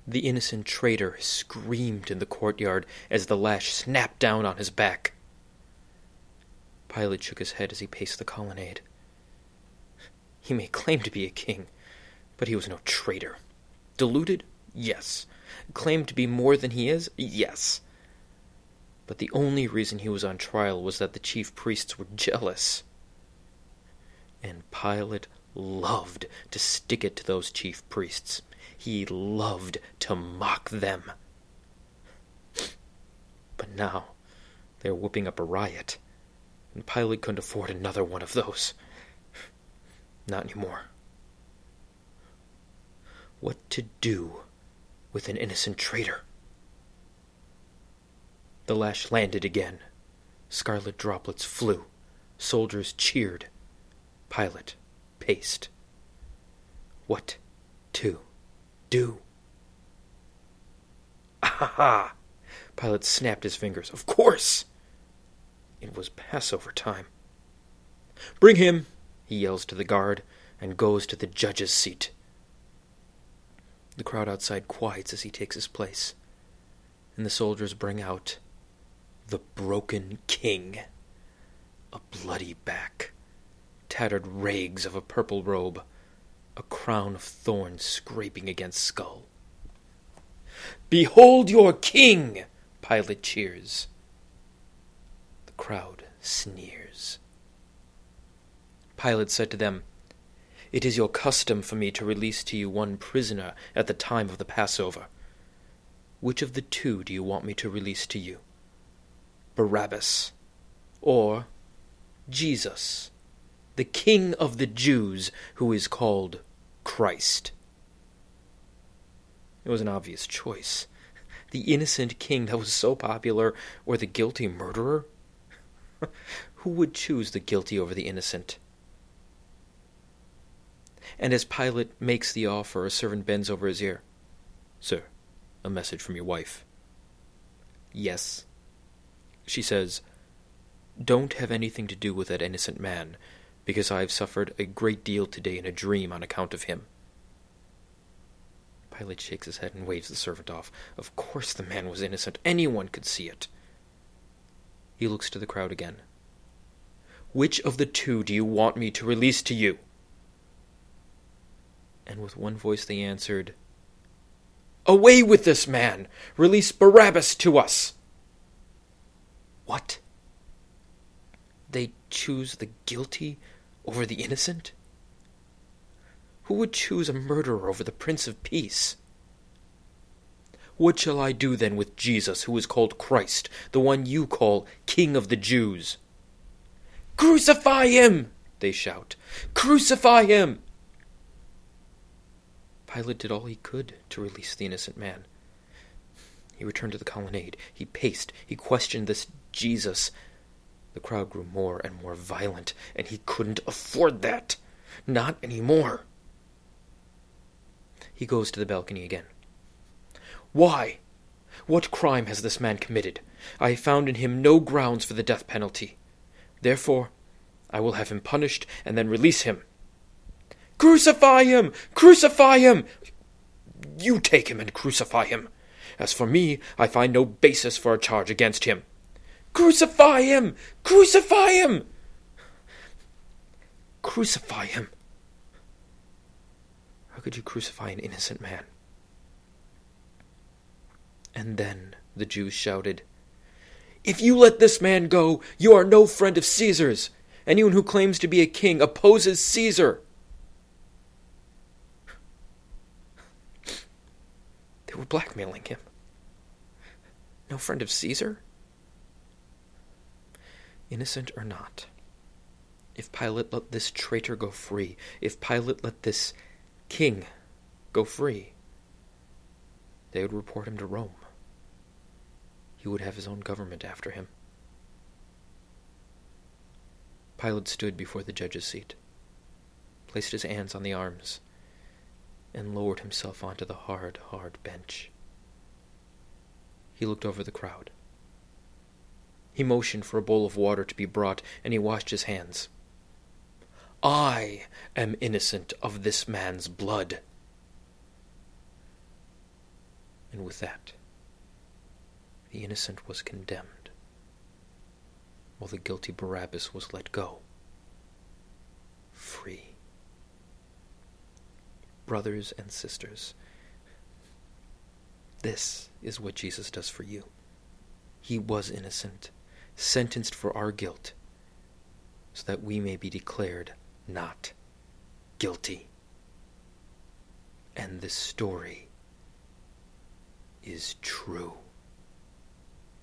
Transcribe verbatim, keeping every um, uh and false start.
The innocent traitor screamed in the courtyard as the lash snapped down on his back. Pilate shook his head as he paced the colonnade. He may claim to be a king, but he was no traitor. Deluded? Yes. Claimed to be more than he is? Yes. But the only reason he was on trial was that the chief priests were jealous. And Pilate loved to stick it to those chief priests. He loved to mock them. But now they're whipping up a riot, and Pilate couldn't afford another one of those. Not anymore. What to do with an innocent traitor? The lash landed again. Scarlet droplets flew. Soldiers cheered. Pilate paced. What to do? Ah ha! Pilate snapped his fingers. Of course! It was Passover time. Bring him! He yells to the guard and goes to the judge's seat. The crowd outside quiets as he takes his place, and the soldiers bring out the broken king, a bloody back, tattered rags of a purple robe, a crown of thorns scraping against skull. Behold your king! Pilate cheers. The crowd sneers. Pilate said to them, It is your custom for me to release to you one prisoner at the time of the Passover. Which of the two do you want me to release to you? Barabbas, or Jesus, the King of the Jews, who is called Christ? It was an obvious choice. The innocent king that was so popular, or the guilty murderer? Who would choose the guilty over the innocent? And as Pilate makes the offer, a servant bends over his ear. Sir, a message from your wife. Yes. She says, Don't have anything to do with that innocent man, because I have suffered a great deal today in a dream on account of him. Pilate shakes his head and waves the servant off. Of course the man was innocent. Anyone could see it. He looks to the crowd again. Which of the two do you want me to release to you? And with one voice they answered, Away with this man! Release Barabbas to us! What? They choose the guilty over the innocent? Who would choose a murderer over the Prince of Peace? What shall I do then with Jesus, who is called Christ, the one you call King of the Jews? Crucify him! They shout. Crucify him! Pilate did all he could to release the innocent man. He returned to the colonnade. He paced. He questioned this Jesus. The crowd grew more and more violent, and he couldn't afford that. Not anymore. He goes to the balcony again. Why? What crime has this man committed? I have found in him no grounds for the death penalty. Therefore, I will have him punished and then release him. Crucify him! Crucify him! You take him and crucify him. As for me, I find no basis for a charge against him. Crucify him! Crucify him! Crucify him! How could you crucify an innocent man? And then the Jews shouted, If you let this man go, you are no friend of Caesar's. Anyone who claims to be a king opposes Caesar. They were blackmailing him. No friend of Caesar? Innocent or not, if Pilate let this traitor go free, if Pilate let this king go free, they would report him to Rome. He would have his own government after him. Pilate stood before the judge's seat, placed his hands on the arms, and lowered himself onto the hard, hard bench. He looked over the crowd. He motioned for a bowl of water to be brought, and he washed his hands. I am innocent of this man's blood. And with that, the innocent was condemned, while the guilty Barabbas was let go, free. Brothers and sisters, this is what Jesus does for you. He was innocent, sentenced for our guilt, so that we may be declared not guilty. And this story is true.